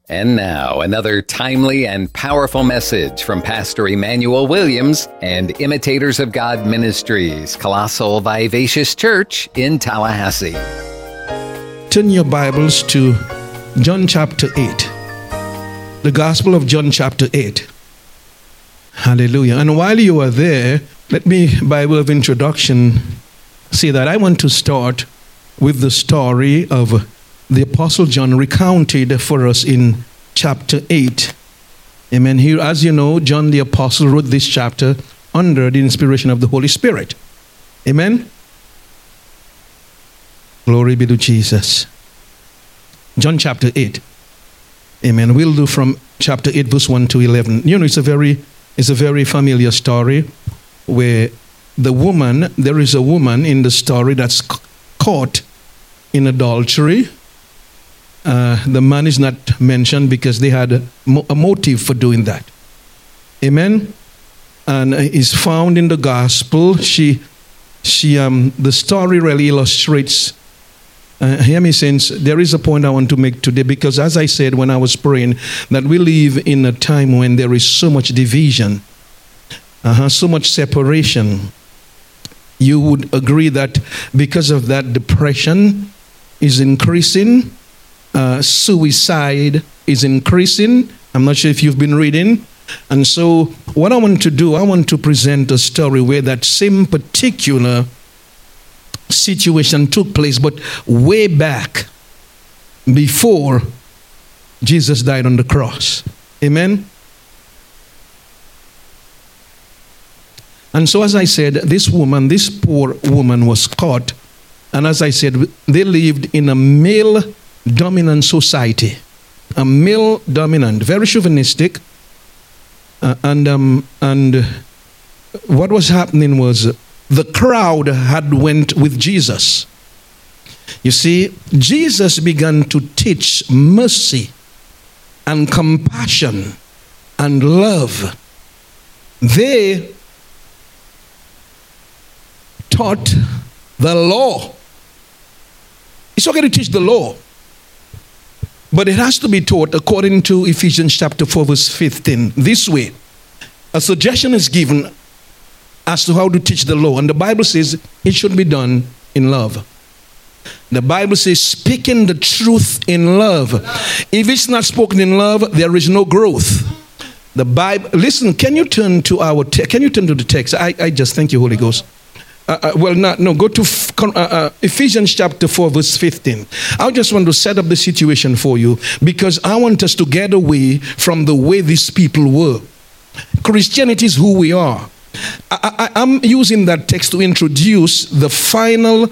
And now, another timely and powerful message from Pastor Emmanuel Williams and Imitators of God Ministries, Colossal Vivacious Church in Tallahassee. Turn your Bibles to John chapter 8. The Gospel of John chapter 8. Hallelujah. And while you are there, let me, by way of introduction, say that I want to start with the story of the Apostle John recounted for us in chapter 8. Amen. Here, as you know, John the Apostle wrote this chapter under the inspiration of the Holy Spirit. Amen. Glory be to Jesus. John chapter 8. Amen. We'll do from chapter 8, verse 1 to 11. You know, it's a very familiar story where there is a woman in the story that's caught in adultery. The man is not mentioned because they had a motive for doing that. Amen. And is found in the gospel. The story really illustrates. Hear me, saints. There is a point I want to make today, because as I said when I was praying, that we live in a time when there is so much division, so much separation. You would agree that because of that, depression is increasing. Suicide is increasing. I'm not sure if you've been reading. And so what I want to do, I want to present a story where that same particular situation took place, but way back before Jesus died on the cross. Amen. And so as I said, this poor woman was caught. And as I said, they lived in a male-dominant society. A male-dominant, very chauvinistic. And what was happening was the crowd had went with Jesus. You see, Jesus began to teach mercy and compassion and love. They taught the law. It's okay to teach the law, but it has to be taught according to Ephesians chapter 4 verse 15. This way, a suggestion is given as to how to teach the law, and the Bible says it should be done in love. The Bible says speaking the truth in love. If it's not spoken in love, there is no growth. The Bible. Listen, can you turn to the text? I just thank you, Holy Ghost. Go to Ephesians chapter 4 verse 15. I just want to set up the situation for you, because I want us to get away from the way these people were. Christianity is who we are. I'm using that text to introduce the final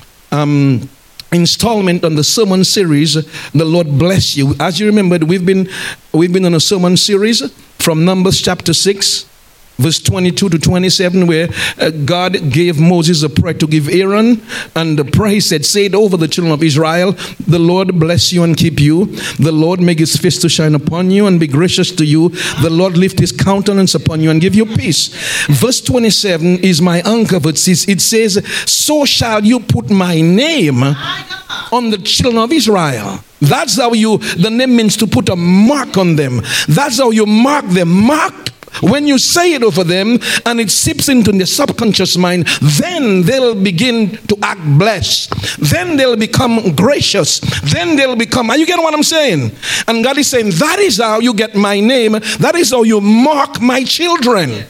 installment on the sermon series, The Lord Bless You. As you remember, we've been on a sermon series from Numbers chapter 6 verse 22 to 27, where God gave Moses a prayer to give Aaron, and the prayer said, say it over the children of Israel: the Lord bless you and keep you. The Lord make his face to shine upon you and be gracious to you. The Lord lift his countenance upon you and give you peace. Verse 27 is my anchor verse. It says, so shall you put my name on the children of Israel. That's how the name means to put a mark on them. That's how you mark them. Marked. When you say it over them and it seeps into the subconscious mind, then they'll begin to act blessed. Then they'll become gracious. Then they'll become, are you getting what I'm saying? And God is saying, that is how you get my name. That is how you mark my children.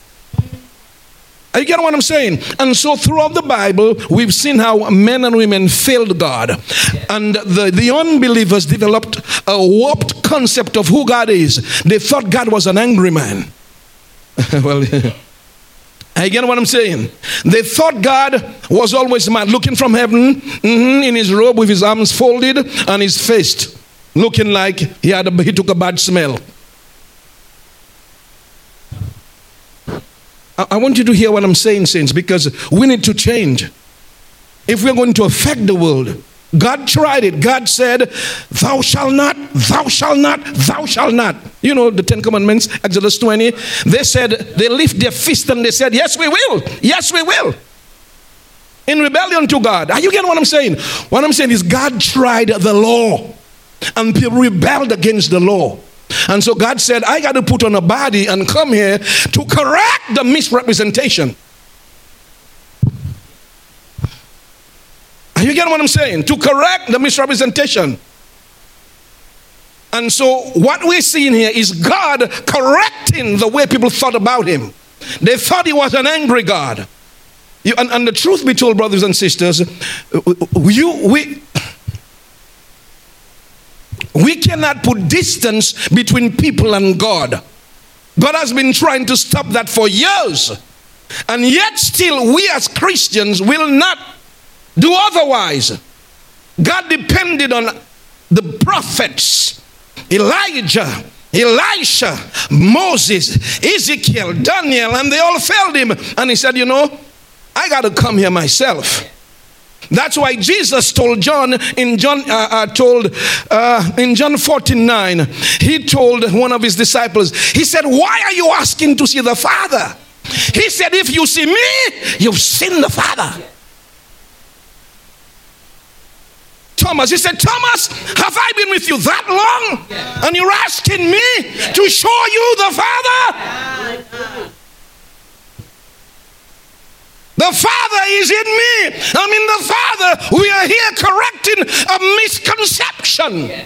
Are you getting what I'm saying? And so throughout the Bible, we've seen how men and women failed God. And the unbelievers developed a warped concept of who God is. They thought God was an angry man. Well, are you getting what I'm saying? They thought God was always mad, looking from heaven, in his robe with his arms folded and his face looking like he took a bad smell. I want you to hear what I'm saying, saints, because we need to change. If we're going to affect the world, God tried it. God said, thou shalt not, thou shalt not, thou shalt not. You know the 10 Commandments, Exodus 20. They said, they lift their fist and they said, yes, we will. Yes, we will. In rebellion to God. Are you getting what I'm saying? What I'm saying is God tried the law. and people rebelled against the law. And so God said, I got to put on a body and come here to correct the misrepresentation. Are you getting what I'm saying? To correct the misrepresentation. And so what we're seeing here is God correcting the way people thought about him. They thought he was an angry God. And the truth be told, brothers and sisters, we cannot put distance between people and God. God has been trying to stop that for years. And yet still we as Christians will not do otherwise. God depended on the prophets, Elijah, Elisha, Moses, Ezekiel, Daniel, and they all failed him. And he said, you know, I got to come here myself. That's why Jesus told John in John 14:9, he told one of his disciples, he said, why are you asking to see the Father? He said, if you see me, you've seen the Father. Thomas, he said, Thomas, have I been with you that long? And you're asking me to show you the Father? The Father is in me. I'm in the Father. We are here correcting a misconception.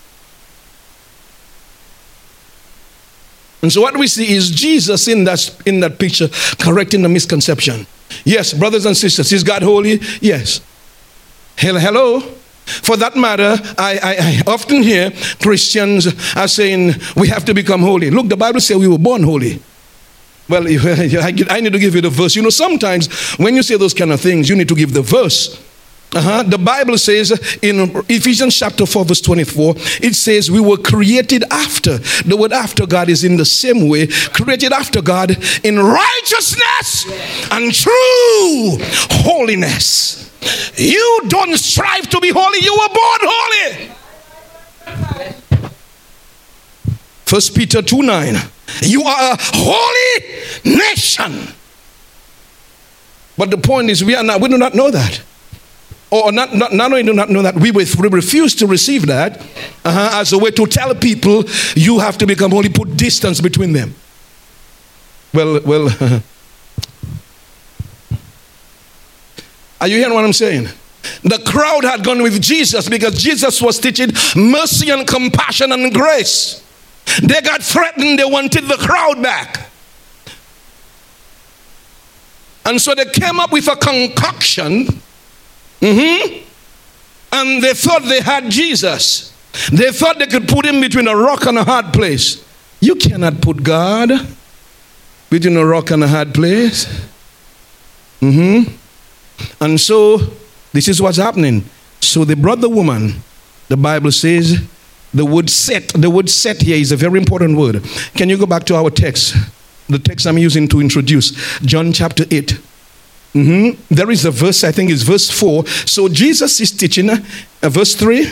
And so what we see is Jesus in that picture correcting the misconception. Yes, brothers and sisters, is God holy? Yes. Hello? For that matter, I often hear Christians are saying we have to become holy. Look, the Bible says we were born holy. Well, I need to give you the verse. You know, sometimes when you say those kind of things, you need to give the verse. The Bible says in Ephesians chapter 4 verse 24, it says we were created after. The word after God is in the same way, created after God in righteousness and true holiness. You don't strive to be holy, you were born holy. 1 Peter 2:9. You are a holy nation. But the point is we do not know that. Or not only do not know that, we refuse to receive that as a way to tell people you have to become holy, put distance between them. Well, are you hearing what I'm saying? The crowd had gone with Jesus because Jesus was teaching mercy and compassion and grace. They got threatened, they wanted the crowd back. And so they came up with a concoction. And they thought they had Jesus. They thought they could put him between a rock and a hard place. You cannot put God between a rock and a hard place. And so this is what's happening. So they brought the woman. The Bible says the word set here is a very important word. Can you go back to our text? The text I'm using to introduce John chapter 8. There is a verse, I think it's verse 4. So Jesus is teaching, verse 3.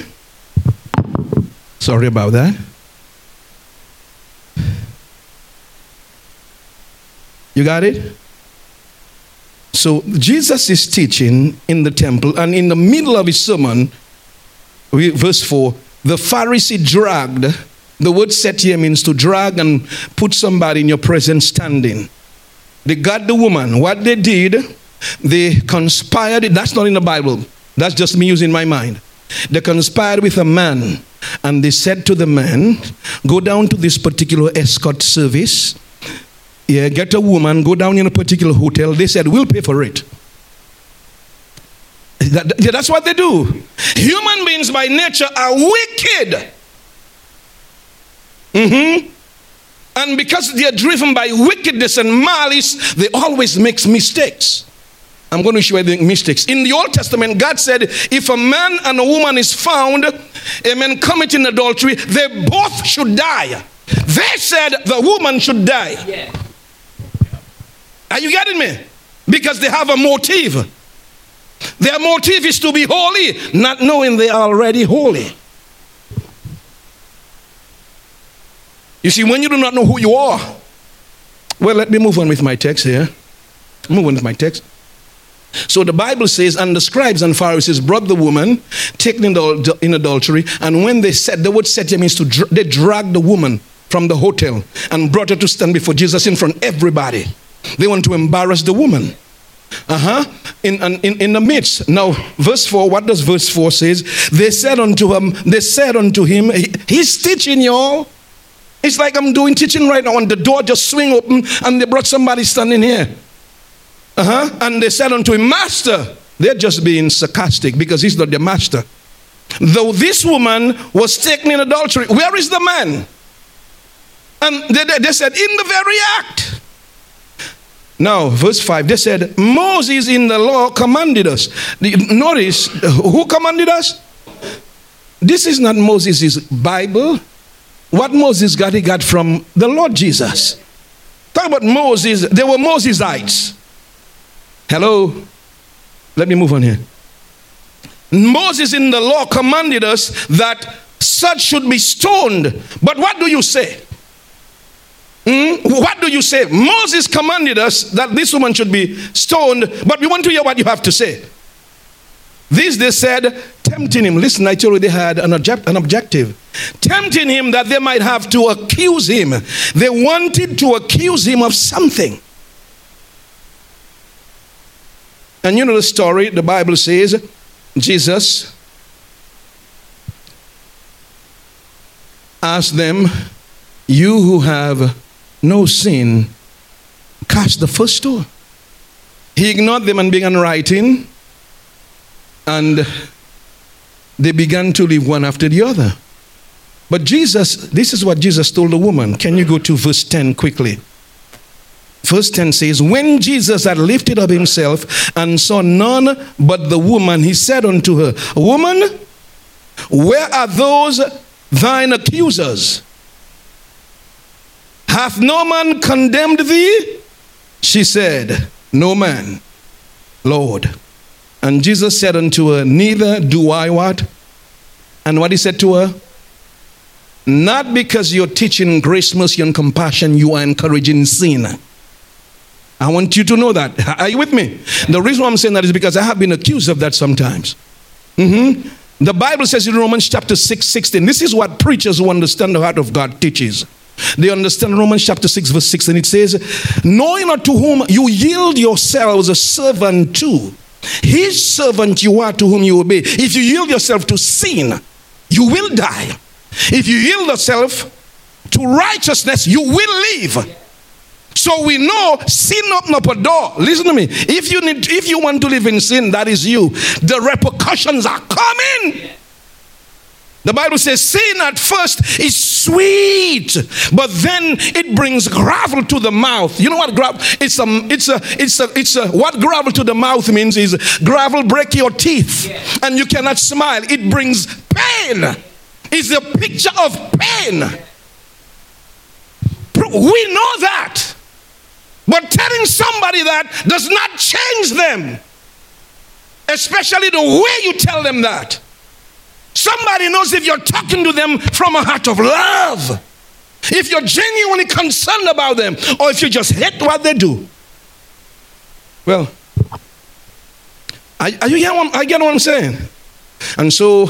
Sorry about that. You got it? So Jesus is teaching in the temple, and in the middle of his sermon, verse 4, the Pharisee dragged. The word set here means to drag and put somebody in your presence standing. They got the woman. What they did, they conspired. That's not in the Bible. That's just me using my mind. They conspired with a man, and they said to the man, go down to this particular escort service. Yeah, get a woman, go down in a particular hotel. They said, we'll pay for it. That's what they do. Human beings by nature are wicked. And because they are driven by wickedness and malice, they always make mistakes. I'm going to show you the mistakes. In the Old Testament, God said, if a man and a woman is found, amen, committing adultery, they both should die. They said the woman should die. Yeah. Are you getting me? Because they have a motive. Their motive is to be holy, not knowing they are already holy. You see, when you do not know who you are. Well, let me move on with my text here. Move on with my text. So the Bible says, and the scribes and Pharisees brought the woman taken in adultery, and when they said, the word set here means they dragged the woman from the hotel and brought her to stand before Jesus in front of everybody. They want to embarrass the woman. In the midst. Now, verse 4, what does verse 4 says? They said unto him, he's teaching y'all. It's like I'm doing teaching right now, and the door just swing open, and they brought somebody standing here. And they said unto him, Master. They're just being sarcastic because he's not the master. Though this woman was taken in adultery, where is the man? And they said, in the very act. Now, verse 5, they said, Moses in the law commanded us. Notice, who commanded us? This is not Moses' Bible. What Moses got, he got from the Lord Jesus. Talk about Moses. They were Mosesites. Hello? Let me move on here. Moses in the law commanded us that such should be stoned. But what do you say? What do you say? Moses commanded us that this woman should be stoned, but we want to hear what you have to say. This they said, tempting him. Listen, I told you they had an objective. Tempting him that they might have to accuse him. They wanted to accuse him of something. And you know the story, the Bible says, Jesus asked them, you who have no sin, cast the first stone. He ignored them and began writing, and they began to leave one after the other. But Jesus, this is what Jesus told the woman. Can you go to verse 10 quickly? Verse 10 says, when Jesus had lifted up himself and saw none but the woman, he said unto her, Woman, where are those thine accusers? Hath no man condemned thee? She said, No man, Lord. And Jesus said unto her, Neither do I what? And what he said to her? Not because you're teaching grace, mercy, and compassion, you are encouraging sin. I want you to know that. Are you with me? The reason why I'm saying that is because I have been accused of that sometimes. The Bible says in Romans chapter 6:16, this is what preachers who understand the heart of God teaches. They understand Romans chapter 6 verse 6, and it says, knowing not to whom you yield yourselves a servant to, his servant you are to whom you obey. If you yield yourself to sin, you will die. If you yield yourself to righteousness, you will live. So we know sin open up a door. Listen to me. If you want to live in sin, that is you. The repercussions are coming. The Bible says sin at first is sweet, but then it brings gravel to the mouth. You know what gravel? What gravel to the mouth means is gravel break your teeth, and you cannot smile. It brings pain. It's a picture of pain. We know that. But telling somebody that does not change them. Especially the way you tell them that. Somebody knows if you're talking to them from a heart of love. If you're genuinely concerned about them. Or if you just hate what they do. Well, I get what I'm saying. And so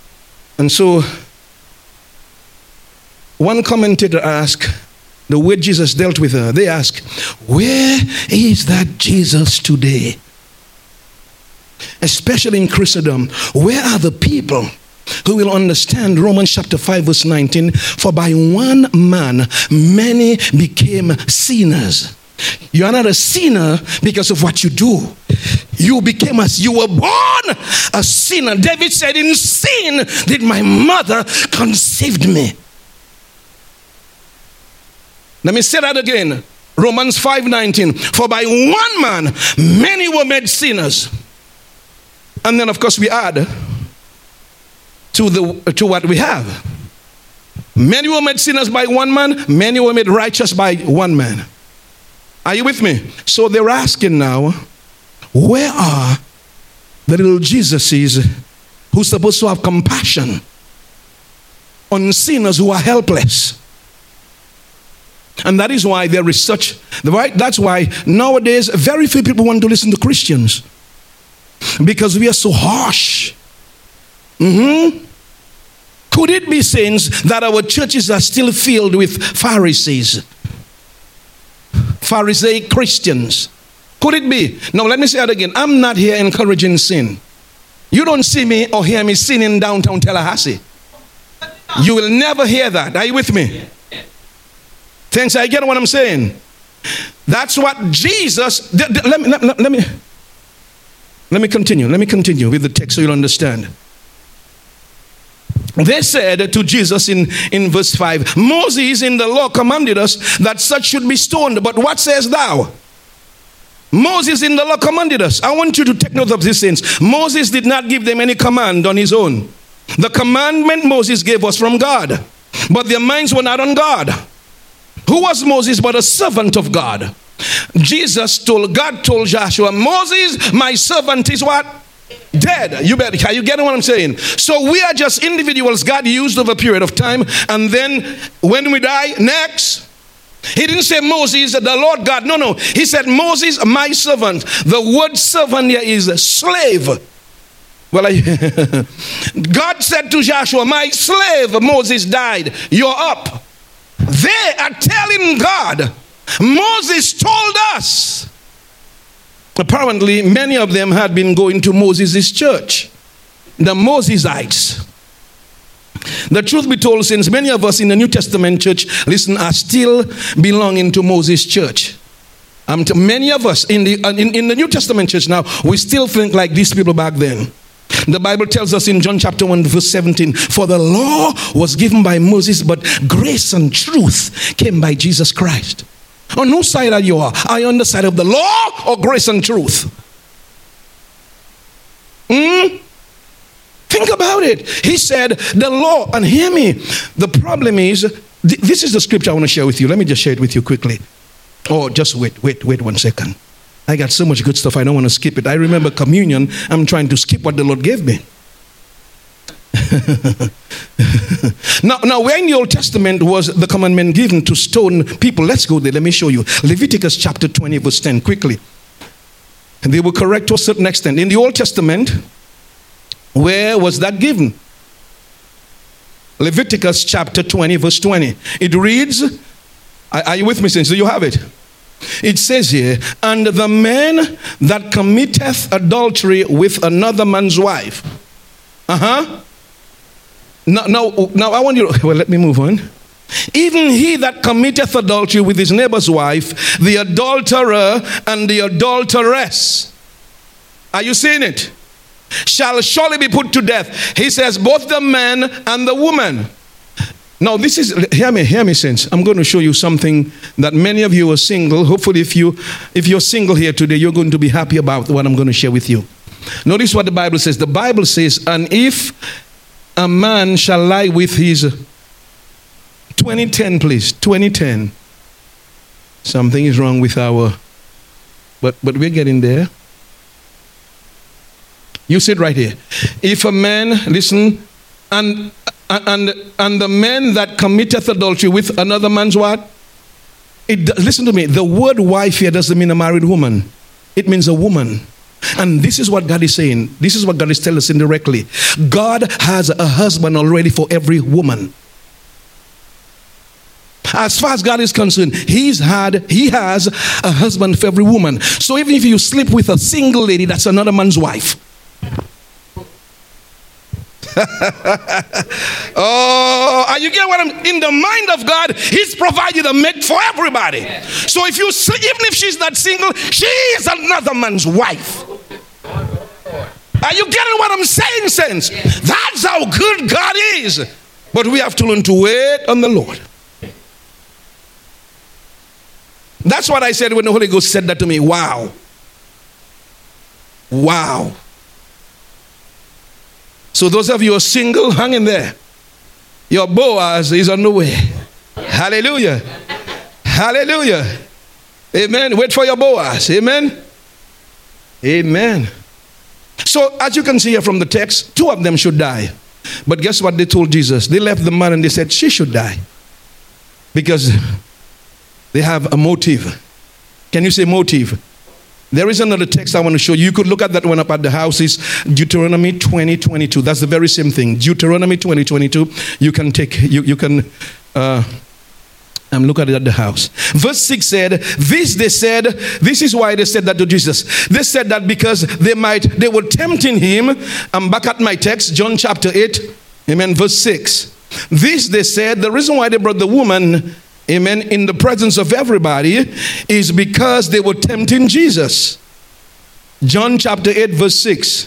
one commentator asked, the way Jesus dealt with her, they ask, where is that Jesus today? Especially in Christendom, where are the people who will understand Romans chapter 5 verse 19? For by one man many became sinners. You are not a sinner because of what you do. You were born a sinner. David said, in sin did my mother conceived me. Let me say that again. Romans 5:19. For by one man many were made sinners. And then of course we add to what we have. Many were made sinners by one man, many were made righteous by one man. Are you with me? So they're asking now, where are the little Jesuses who's supposed to have compassion on sinners who are helpless? And that is why there is such, right? That's why nowadays very few people want to listen to Christians. Because we are so harsh. Could it be, saints, that our churches are still filled with Pharisees? Pharisaic Christians. Could it be? Now let me say that again. I'm not here encouraging sin. You don't see me or hear me sinning downtown Tallahassee. You will never hear that. Are you with me? Thanks, I get what I'm saying. That's what Jesus. Let me continue. Let me continue with the text so you'll understand. They said to Jesus in verse 5, Moses in the law commanded us that such should be stoned. But what sayest thou? Moses in the law commanded us. I want you to take note of these things. Moses did not give them any command on his own. The commandment Moses gave was from God, but their minds were not on God. Who was Moses but a servant of God? God told Joshua, Moses, my servant is what? Dead. Are you getting what I'm saying? So we are just individuals God used over a period of time, and then when we die, next. He didn't say Moses, the Lord God. No. He said Moses, my servant. The word servant here is slave. Well, God said to Joshua, my slave Moses died. You're up. They are telling God, Moses told us. Apparently, many of them had been going to Moses' church, the Mosesites. The truth be told, since many of us in the New Testament church, listen, are still belonging to Moses' church. Many of us in the New Testament church now, we still think like these people back then. The Bible tells us in John chapter 1 verse 17, for the law was given by Moses, but grace and truth came by Jesus Christ. On whose side are you? Are you on the side of the law or grace and truth? Think about it. He said the law, and hear me, the problem is, this is the scripture I want to share with you. Let me just share it with you quickly. Oh, just wait 1 second. I got so much good stuff, I don't want to skip it. I remember communion, I'm trying to skip what the Lord gave me. Now, where in the Old Testament was the commandment given to stone people? Let's go there. Let me show you. Leviticus chapter 20 verse 10, quickly. And they will correct to a certain extent. In the Old Testament, where was that given? Leviticus chapter 20 verse 20. It reads, are you with me, since? Do you have it? It says here, and the man that committeth adultery with another man's wife. Now I want you to, well, let me move on. Even he that committeth adultery with his neighbor's wife, the adulterer and the adulteress. Are you seeing it? Shall surely be put to death. He says both the man and the woman. Now this is, hear me, saints. I'm going to show you something that many of you are single. Hopefully if you're single here today, you're going to be happy about what I'm going to share with you. Notice what the Bible says. The Bible says, and if a man shall lie with his 2010, please, 2010. Something is wrong with our, but we're getting there. You sit right here. If a man, listen, and the man that committeth adultery with another man's what? Listen to me. The word wife here doesn't mean a married woman. It means a woman. And this is what God is saying. This is what God is telling us indirectly. God has a husband already for every woman. As far as God is concerned, He has a husband for every woman. So even if you sleep with a single lady, that's another man's wife. Oh, are you getting what I'm in the mind of God? He's provided a mate for everybody. So if you even if she's not single, she is another man's wife. Are you getting what I'm saying, saints? That's how good God is. But we have to learn to wait on the Lord. That's what I said when the Holy Ghost said that to me. Wow. Wow. So those of you who are single, hang in there. Your Boaz is on the way. Hallelujah. Hallelujah. Amen. Wait for your Boaz. Amen. Amen. So as you can see here from the text, two of them should die. But guess what they told Jesus? They left the man and they said she should die. Because they have a motive. Can you say motive? There is another text I want to show you. You could look at that one up at the house. It's Deuteronomy 20:22. That's the very same thing. Deuteronomy 20:22. You can take, I'm looking at it at the house. Verse 6 said, this is why they said that to Jesus. They said that because they were tempting him. I'm back at my text, John chapter 8, amen, verse 6. This, they said, the reason why they brought the woman, amen, in the presence of everybody is because they were tempting Jesus. John chapter 8, verse 6.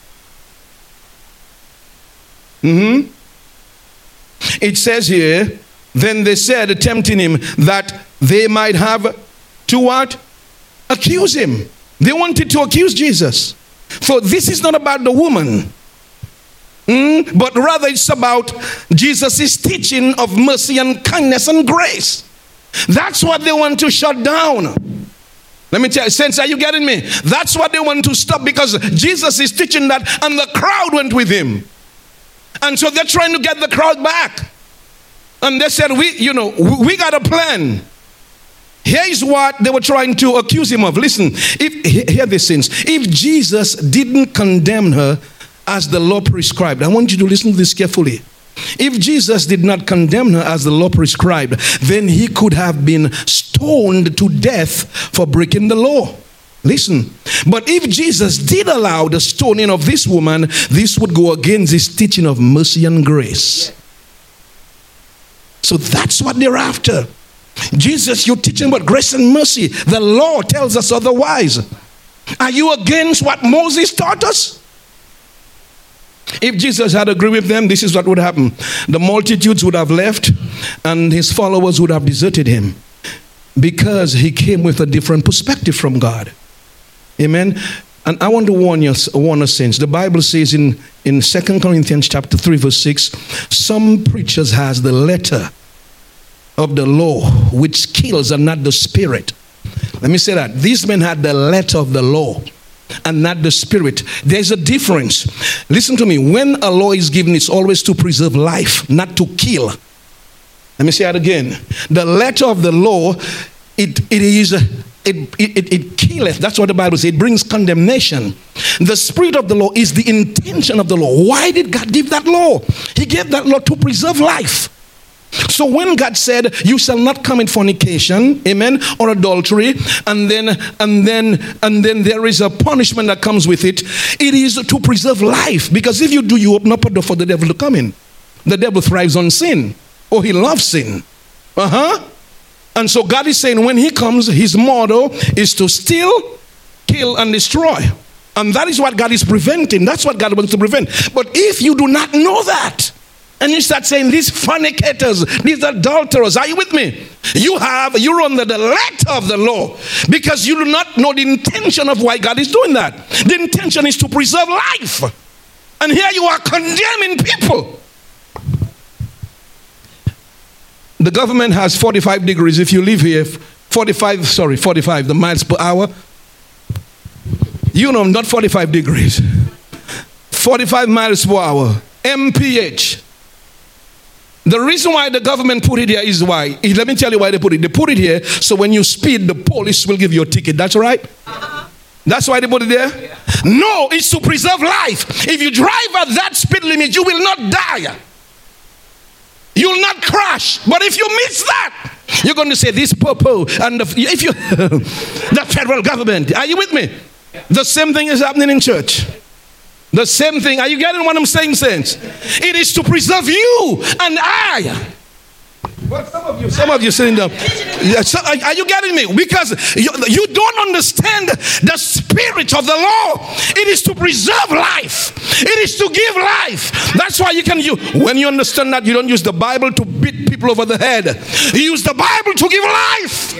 It says here, then they said, tempting him, that they might have to what? Accuse him. They wanted to accuse Jesus. For this is not about the woman, but rather it's about Jesus' teaching of mercy and kindness and grace. That's what they want to shut down. Let me tell you, saints, are you getting me? That's what they want to stop, because Jesus is teaching that and the crowd went with him. And so they're trying to get the crowd back. And they said, we got a plan. Here's what they were trying to accuse him of. Listen, hear this, saints. If Jesus didn't condemn her as the law prescribed, I want you to listen to this carefully. If Jesus did not condemn her as the law prescribed, then he could have been stoned to death for breaking the law. Listen, but if Jesus did allow the stoning of this woman, this would go against his teaching of mercy and grace. So that's what they're after. Jesus, you're teaching about grace and mercy. The law tells us otherwise. Are you against what Moses taught us? If Jesus had agreed with them, this is what would happen. The multitudes would have left and his followers would have deserted him, because he came with a different perspective from God. Amen. And I want to warn us, saints. The Bible says in 2 Corinthians chapter 3 verse 6, some preachers has the letter of the law which kills and not the spirit. Let me say that. These men had the letter of the law and not the spirit. There's a difference. Listen to me. When a law is given, it's always to preserve life, not to kill. Let me say that again. The letter of the law, it killeth. That's what the Bible says. It brings condemnation. The spirit of the law is the intention of the law. Why did God give that law? He gave that law to preserve life. So when God said, you shall not commit fornication, amen, or adultery, and then there is a punishment that comes with it, it is to preserve life. Because if you do, you open up a door for the devil to come in. The devil thrives on sin, or he loves sin. And so God is saying when he comes, his motto is to steal, kill, and destroy. And that is what God is preventing. That's what God wants to prevent. But if you do not know that, and you start saying these fornicators, these adulterers, are you with me? You're under the letter of the law, because you do not know the intention of why God is doing that. The intention is to preserve life. And here you are condemning people. The government has 45 degrees. If you live here, 45, the miles per hour. You know, not 45 degrees. 45 miles per hour. MPH. The reason why the government put it here is why. Let me tell you why they put it. They put it here so when you speed, the police will give you a ticket. That's right? That's why they put it there? Yeah. No, it's to preserve life. If you drive at that speed limit, you will not die. You'll not crash. But if you miss that, you're going to say this purple and the federal government. Are you with me? The same thing is happening in church. The same thing. Are you getting what I'm saying, saints? It is to preserve you and I. But some of you sitting down. Are you getting me? Because you don't understand the spirit of the law. It is to preserve life. It is to give life. That's why when you understand that, you don't use the Bible to beat people over the head. You use the Bible to give life.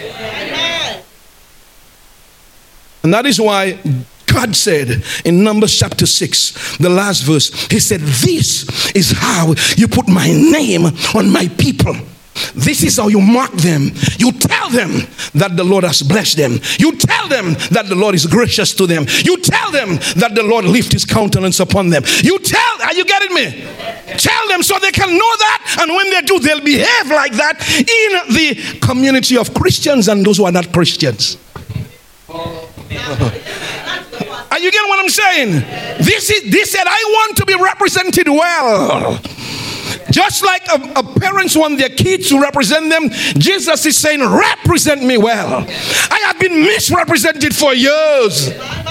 And that is why God said in Numbers chapter 6, the last verse, he said, this is how you put my name on my people. This is how you mark them. You tell them that the Lord has blessed them. You tell them that the Lord is gracious to them. You tell them that the Lord lifts his countenance upon them. Are you getting me? Tell them so they can know that, and when they do, they'll behave like that in the community of Christians and those who are not Christians. Are you getting what I'm saying? This said, I want to be represented well. Just like a parents want their kids to represent them, Jesus is saying, represent me well. I have been misrepresented for years.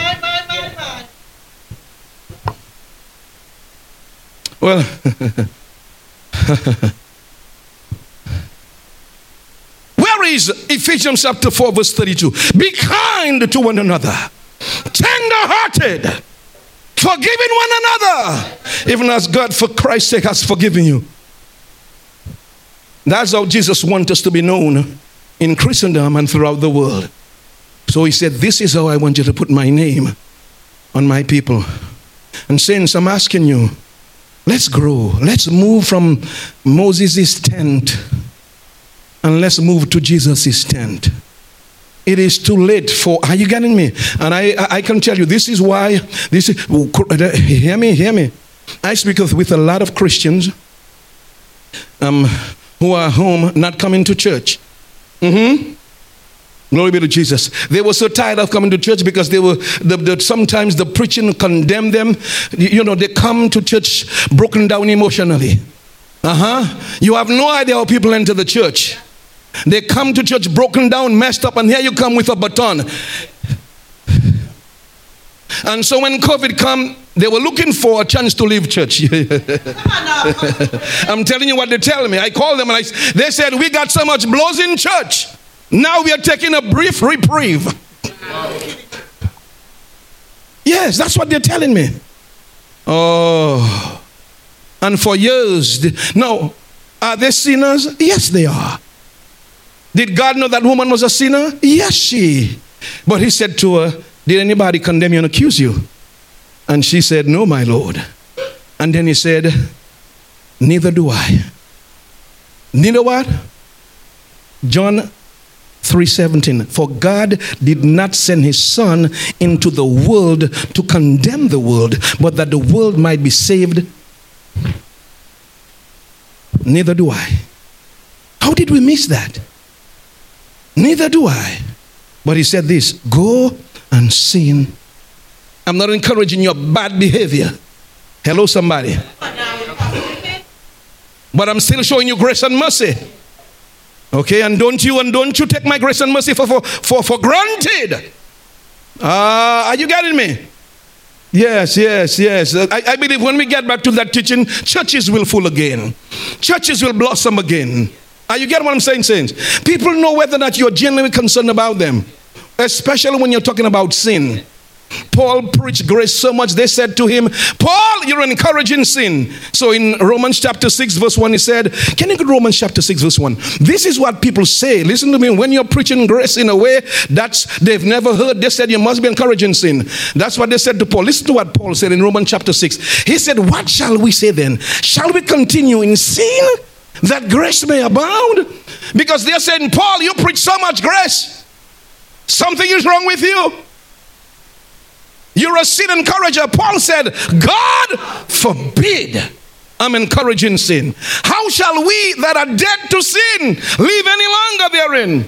Well, where is Ephesians chapter 4 verse 32? Be kind to one another, tender-hearted, forgiving one another, even as God for Christ's sake has forgiven you. That's how Jesus wants us to be known in Christendom and throughout the world. So he said, this is how I want you to put my name on my people. And saints, I'm asking you, let's grow. Let's move from Moses' tent and let's move to Jesus' tent. It is too late for, are you getting me? And I can tell you, this is why, hear me. I speak with a lot of Christians who are home, not coming to church. Glory be to Jesus. They were so tired of coming to church because they were sometimes the preaching condemned them. You know, they come to church broken down emotionally. You have no idea how people enter the church. They come to church broken down, messed up, and here you come with a baton. And so when COVID come, they were looking for a chance to leave church. I'm telling you what they tell me. I call them and they said, we got so much blows in church. Now we are taking a brief reprieve. Yes, that's what they're telling me. Oh. And for years, now, are they sinners? Yes, they are. Did God know that woman was a sinner? Yes, she. But he said to her, did anybody condemn you and accuse you? And she said, no, my Lord. And then he said, neither do I. Neither what? John 3:17. For God did not send his son into the world to condemn the world, but that the world might be saved. Neither do I. How did we miss that? Neither do I. But he said this, go and sin. I'm not encouraging your bad behavior. Hello, somebody. But I'm still showing you grace and mercy. Okay, and don't you take my grace and mercy for granted. Are you getting me? Yes. I believe when we get back to that teaching, churches will full again. Churches will blossom again. Are you getting what I'm saying, saints? People know whether or not you're genuinely concerned about them, especially when you're talking about sin. Paul preached grace so much, they said to him, Paul, you're encouraging sin. So in Romans chapter 6 verse 1, he said, can you go to Romans chapter 6 verse 1? This is what people say. Listen to me. When you're preaching grace in a way that's they've never heard, they said you must be encouraging sin. That's what they said to Paul. Listen to what Paul said in Romans chapter 6. He said, what shall we say then? Shall we continue in sin that grace may abound? Because they're saying, Paul, you preach so much grace. Something is wrong with you. You're a sin encourager. Paul said, God forbid I'm encouraging sin. How shall we that are dead to sin live any longer therein?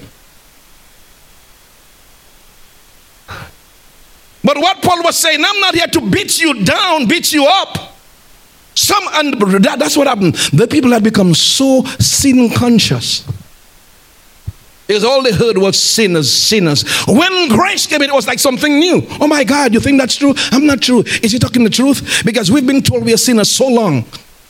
But what Paul was saying, I'm not here to beat you down, beat you up. That's what happened. The people had become so sin conscious. Because all they heard was sinners. When grace came in, it was like something new. Oh my God, you think that's true? I'm not true. Is he talking the truth? Because we've been told we are sinners so long.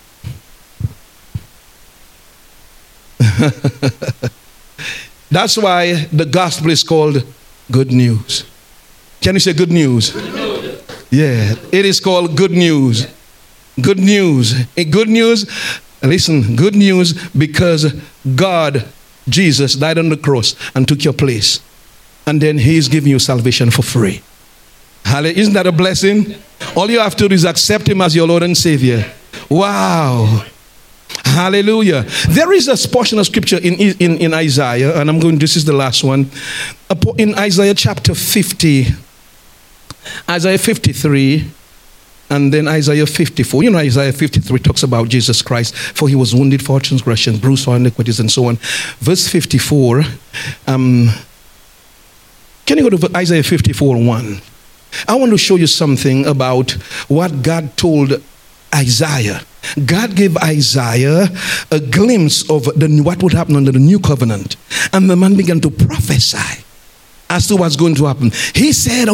That's why the gospel is called good news. Can you say good news? Good news. Yeah, it is called good news. Good news. Good news, listen, good news because God, Jesus, died on the cross and took your place. And then he's giving you salvation for free. Hallelujah. Isn't that a blessing? All you have to do is accept him as your Lord and Savior. Wow. Hallelujah. There is a portion of scripture in Isaiah, and this is the last one. In Isaiah chapter 50, Isaiah 53, and then Isaiah 54. You know, Isaiah 53 talks about Jesus Christ. For he was wounded for our transgressions, bruised for our iniquities, and so on. Verse 54. Can you go to Isaiah 54:1? I want to show you something about what God told Isaiah. God gave Isaiah a glimpse of what would happen under the new covenant. And the man began to prophesy as to what's going to happen. He said,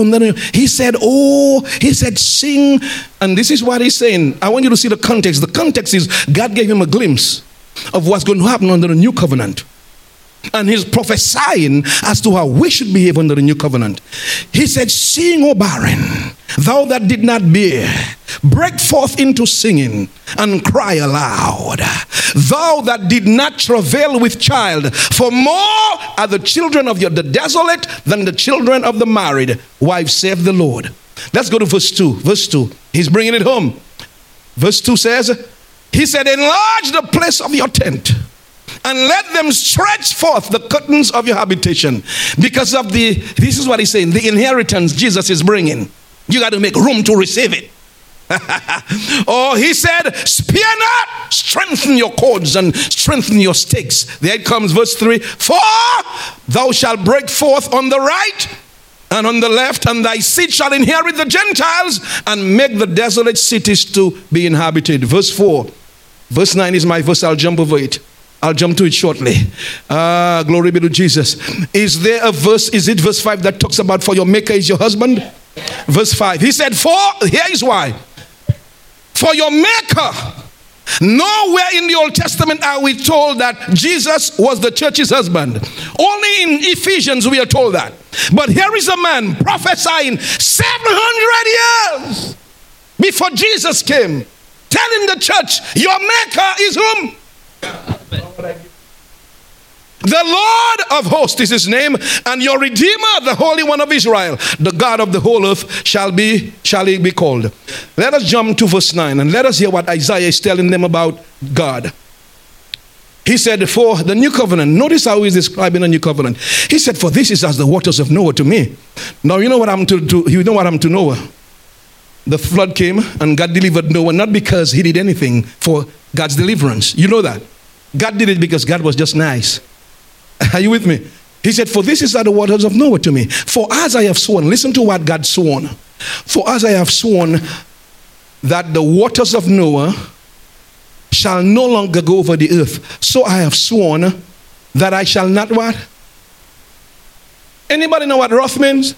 sing. And this is what he's saying. I want you to see the context. The context is God gave him a glimpse of what's going to happen under the new covenant. And he's prophesying as to how we should behave under the new covenant. He said, sing, O barren, thou that did not bear, break forth into singing and cry aloud. Thou that did not travail with child, for more are the children of the desolate than the children of the married. Wife, saith the Lord. Let's go to verse 2. Verse 2. He's bringing it home. Verse 2 says, he said, enlarge the place of your tent, and let them stretch forth the curtains of your habitation. Because of this is what he's saying, the inheritance Jesus is bringing. You got to make room to receive it. Oh, he said, spare not, strengthen your cords and strengthen your stakes. There it comes, verse 3. For thou shalt break forth on the right and on the left, and thy seed shall inherit the Gentiles and make the desolate cities to be inhabited. Verse 4. Verse 9 is my verse. I'll jump over it. I'll jump to it shortly. Glory be to Jesus. Is there a verse, is it verse 5 that talks about for your maker is your husband? Verse 5. He said, here is why. For your maker. Nowhere in the Old Testament are we told that Jesus was the church's husband. Only in Ephesians we are told that. But here is a man prophesying 700 years before Jesus came, telling the church, your maker is whom? The Lord of hosts is his name, and your Redeemer, the Holy One of Israel, the God of the whole earth shall he be called. Let us jump to verse 9 and let us hear what Isaiah is telling them about God. He said, for the new covenant, notice how he's describing the new covenant. He said, for this is as the waters of Noah to me. Now you know what happened to Noah. The flood came and God delivered Noah, not because he did anything for God's deliverance. You know that. God did it because God was just nice. Are you with me? He said, for this is the waters of Noah to me. For as I have sworn, listen to what God sworn. For as I have sworn that the waters of Noah shall no longer go over the earth, so I have sworn that I shall not what? Anybody know what wrath means?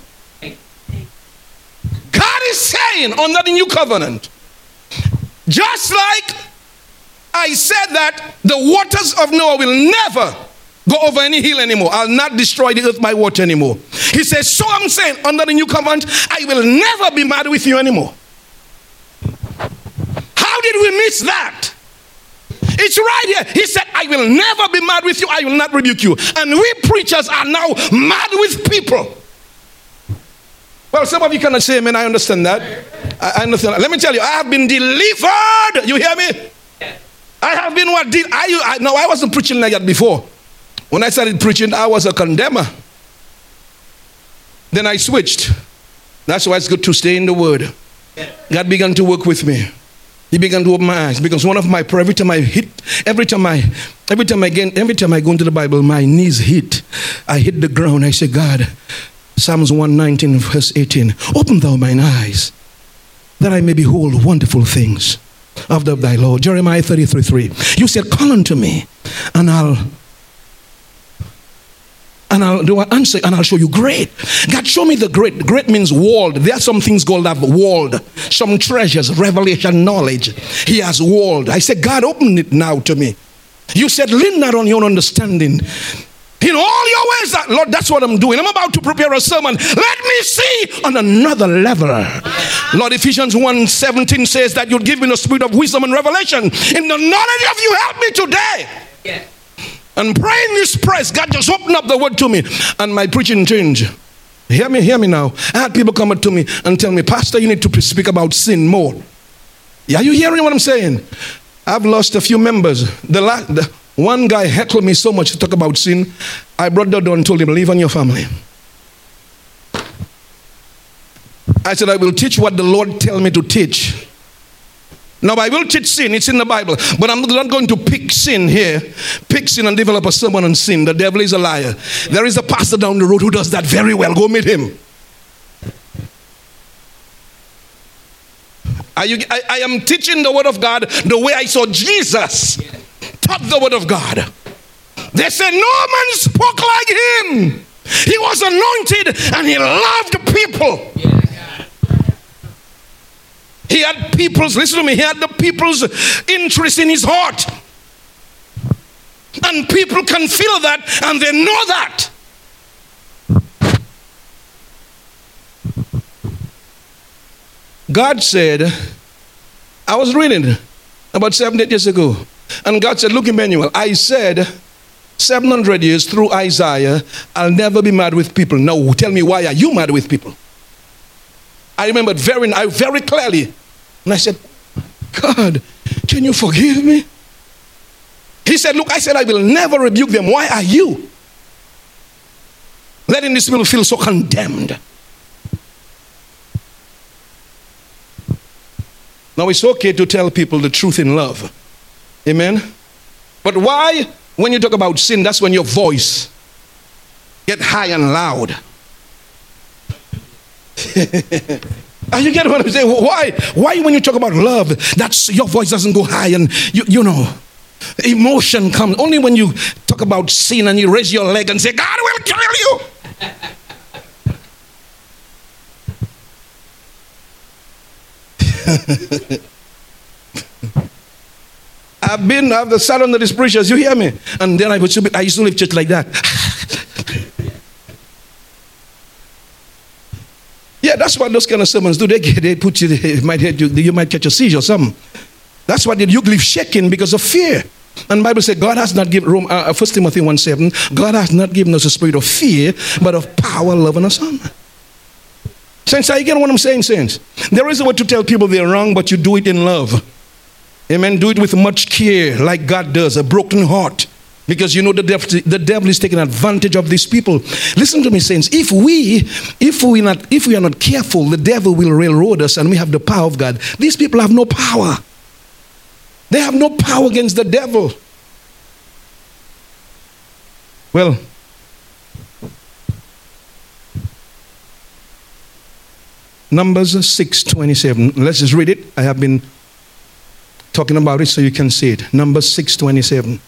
God is saying under the new covenant, just like I said that the waters of Noah will never go over any hill anymore. I'll not destroy the earth by water anymore. He says, so I'm saying under the new covenant, I will never be mad with you anymore. How did we miss that? It's right here. He said, I will never be mad with you. I will not rebuke you. And we preachers are now mad with people. Well, some of you cannot say amen. I understand that. I understand that. Let me tell you, I have been delivered. You hear me? I have been what? I wasn't preaching like that before. When I started preaching, I was a condemner. Then I switched. That's why it's good to stay in the Word. God began to work with me. He began to open my eyes, because one of my prayer, every time I go into the Bible, my knees hit. I hit the ground. I say, God, Psalms 119 verse 18, open thou mine eyes, that I may behold wonderful things of thy Lord. Jeremiah 33:3. You said, call unto me, and I'll do an answer, and I'll show you great. God, show me the great. Great means walled. There are some things God have walled. Some treasures, revelation, knowledge. He has walled. I said, God, open it now to me. You said, lean not on your own understanding. In all your ways, Lord, that's what I'm doing. I'm about to prepare a sermon. Let me see on another level. Lord, Ephesians 1:17 says that you'll give me the spirit of wisdom and revelation. In the knowledge of you, help me today. Yeah. And praying this praise, God just opened up the word to me, and my preaching changed. Hear me now. I had people come up to me and tell me, Pastor, you need to speak about sin more. Are you hearing what I'm saying? I've lost a few members. One guy heckled me so much to talk about sin. I brought the door and told him, leave on your family. I said, I will teach what the Lord tell me to teach. Now, I will teach sin. It's in the Bible. But I'm not going to pick sin here. Pick sin and develop a sermon on sin. The devil is a liar. There is a pastor down the road who does that very well. Go meet him. I am teaching the word of God the way I saw Jesus taught the word of God. They said no man spoke like him. He was anointed and he loved people. He had people's, listen to me, he had the people's interest in his heart. And people can feel that and they know that. God said, I was reading about 7-8 years ago, and God said, look, Emmanuel, I said 700 years through Isaiah, I'll never be mad with people. Now tell me, why are you mad with people? I remembered very clearly, and I said, God, can you forgive me? He said, look, I said I will never rebuke them. Why are you letting these people feel so condemned? Now, it's okay to tell people the truth in love. Amen? But why, when you talk about sin, that's when your voice get high and loud. Are you getting what I'm saying? Why when you talk about love, that's your voice doesn't go high and, you know, emotion comes. Only when you talk about sin and you raise your leg and say, God will kill you. I've sat under these preachers, you hear me? And then I used to live church like that. Yeah, that's what those kind of sermons do. They put you, you might catch a seizure or something. That's why you live shaking because of fear. And the Bible said God has not given, 1 Timothy 1:7, God has not given us a spirit of fear, but of power, love, and a sound. Saints, are you getting what I'm saying, saints? There is a way to tell people they're wrong, but you do it in love. Amen. Do it with much care, like God does, a broken heart. Because you know the devil is taking advantage of these people. Listen to me, saints. If we are not careful, the devil will railroad us, and we have the power of God. These people have no power. They have no power against the devil. Well, Numbers 6:27. Let's just read it. I have been talking about it so you can see it. Numbers 6:27.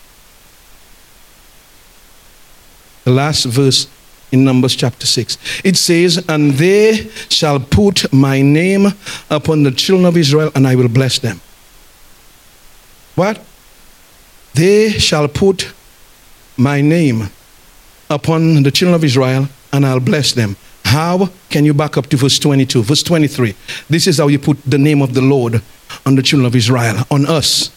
The last verse in Numbers chapter 6. It says, and they shall put my name upon the children of Israel, and I will bless them. What? They shall put my name upon the children of Israel, and I'll bless them. How? Can you back up to verse 22? Verse 23. This is how you put the name of the Lord on the children of Israel, on us.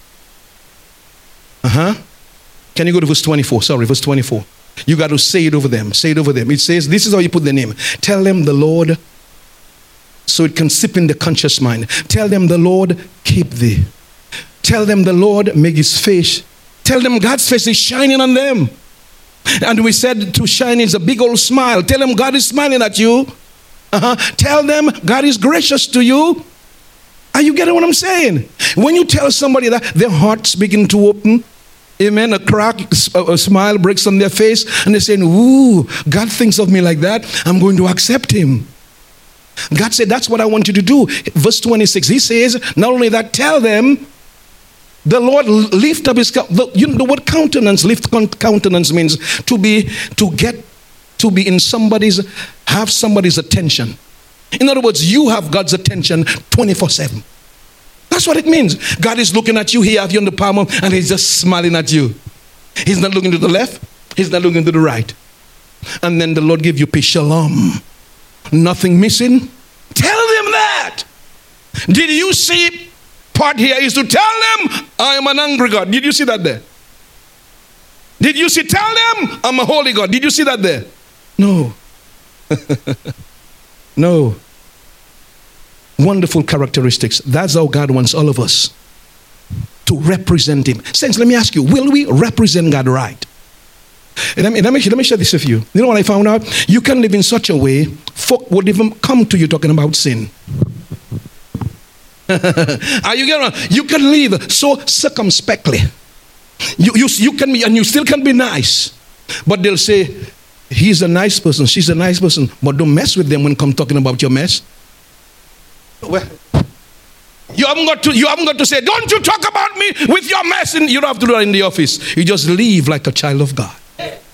Can you go to verse 24? Sorry, verse 24. You got to say it over them. Say it over them. It says, this is how you put the name. Tell them the Lord, so it can sip in the conscious mind. Tell them the Lord keep thee. Tell them the Lord make his face. Tell them God's face is shining on them. And we said to shine is a big old smile. Tell them God is smiling at you. Tell them God is gracious to you. Are you getting what I'm saying? When you tell somebody that, their hearts begin to open. Amen. A crack, a smile breaks on their face, and they're saying, ooh, God thinks of me like that. I'm going to accept him. God said, that's what I want you to do. Verse 26, he says, not only that, tell them, the Lord lift up his countenance. You know what countenance, lift countenance means? To be in have somebody's attention. In other words, you have God's attention 24/7. That's what it means. God is looking at you, he has you on the palm of, and he's just smiling at you. He's not looking to the left, he's not looking to the right. And then the Lord give you peace, shalom. Nothing missing. Tell them that. Did you see part here is to tell them I am an angry God. Did you see that there? Did you see tell them I'm a holy God? Did you see that there? No. No. Wonderful characteristics. That's how God wants all of us to represent him. Saints, let me ask you, will we represent God right? Let me share this with you. You know what I found out? You can live in such a way, folk would even come to you talking about sin. Are you getting? You can live so circumspectly. You can be, and you still can be nice. But they'll say, he's a nice person, she's a nice person, but don't mess with them when come talking about your mess. Well, you haven't got to say, don't you talk about me with your mess. And you don't have to do that in the office. You just live like a child of God.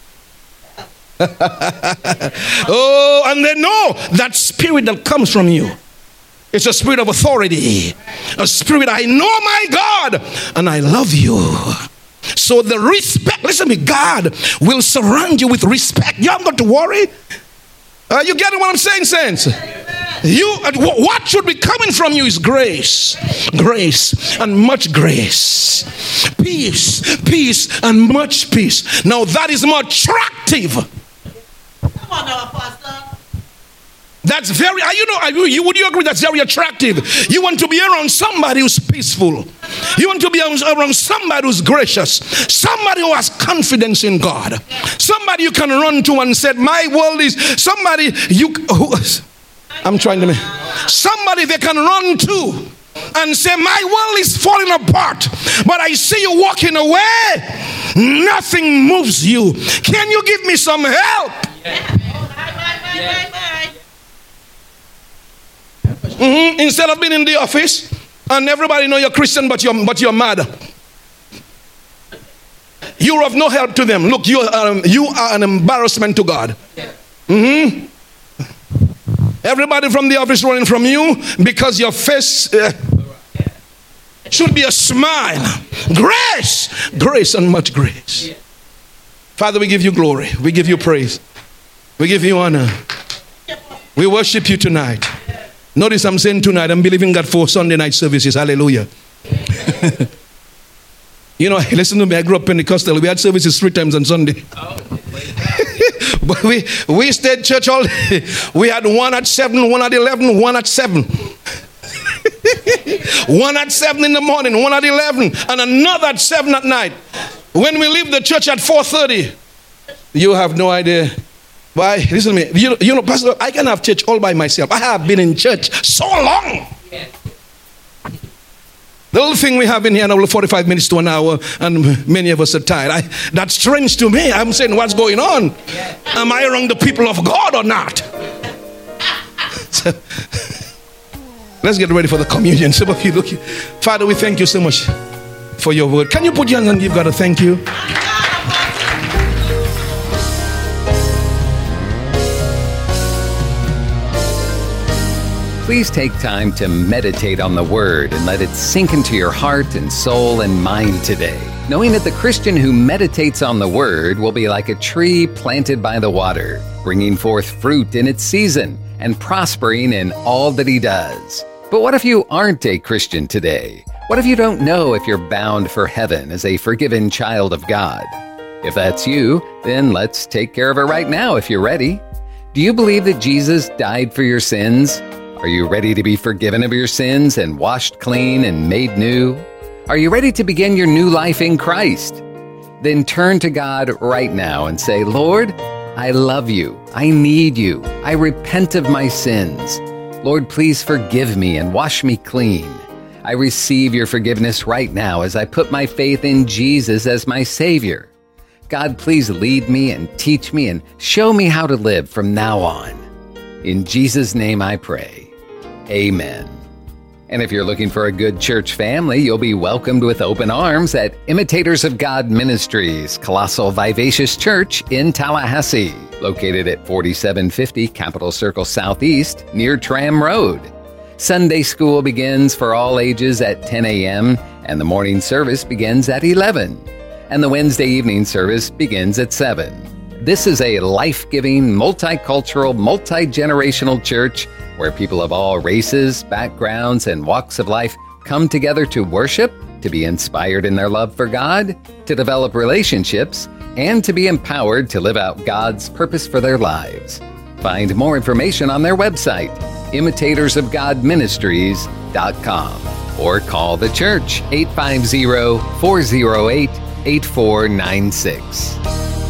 Oh, and they know that spirit that comes from you. It's a spirit of authority. A spirit, I know my God and I love you. So the respect, listen to me, God will surround you with respect. You haven't got to worry. You getting what I'm saying, saints? What should be coming from you is grace. Grace and much grace. Peace and much peace. Now that is more attractive. Come on now, Pastor. That's very, would you agree that's very attractive? You want to be around somebody who's peaceful. You want to be around somebody who's gracious. Somebody who has confidence in God. Somebody you can run to and say, my world is, somebody somebody they can run to and say, my world is falling apart, but I see you walking away. Nothing moves you. Can you give me some help? Instead of being in the office and everybody know you're Christian, but you're mad. You're of no help to them. Look, you are an embarrassment to God. Everybody from the office running from you because your face should be a smile. Grace and much grace. Father, we give you glory. We give you praise. We give you honor. We worship you tonight. Notice I'm saying tonight, I'm believing God for Sunday night services. Hallelujah. Listen to me. I grew up Pentecostal. We had services 3 times on Sunday. But we stayed church all day. We had one at 7, one at 11, one at 7. One at 7 in the morning, one at 11, and another at 7 at night. When we leave the church at 4:30, you have no idea. Why? Listen to me. You know, Pastor, I can have church all by myself. I have been in church so long. The little thing we have in here now, 45 minutes to an hour, and many of us are tired. That's strange to me. I'm saying, what's going on? Am I around the people of God or not? So, let's get ready for the communion. Some of you look. Father, we thank you so much for your word. Can you put your hands and give God a thank you? Please take time to meditate on the Word and let it sink into your heart and soul and mind today, knowing that the Christian who meditates on the Word will be like a tree planted by the water, bringing forth fruit in its season and prospering in all that he does. But what if you aren't a Christian today? What if you don't know if you're bound for heaven as a forgiven child of God? If that's you, then let's take care of it right now if you're ready. Do you believe that Jesus died for your sins? Are you ready to be forgiven of your sins and washed clean and made new? Are you ready to begin your new life in Christ? Then turn to God right now and say, Lord, I love you. I need you. I repent of my sins. Lord, please forgive me and wash me clean. I receive your forgiveness right now as I put my faith in Jesus as my Savior. God, please lead me and teach me and show me how to live from now on. In Jesus' name I pray. Amen. And if you're looking for a good church family, you'll be welcomed with open arms at Imitators of God Ministries, Colossal Vivacious Church in Tallahassee, located at 4750 Capitol Circle Southeast near Tram Road. Sunday school begins for all ages at 10 a.m., and the morning service begins at 11, and the Wednesday evening service begins at 7. This is a life-giving, multicultural, multi-generational church where people of all races, backgrounds, and walks of life come together to worship, to be inspired in their love for God, to develop relationships, and to be empowered to live out God's purpose for their lives. Find more information on their website, ImitatorsofGodMinistries.com, or call the church 850-408-8496.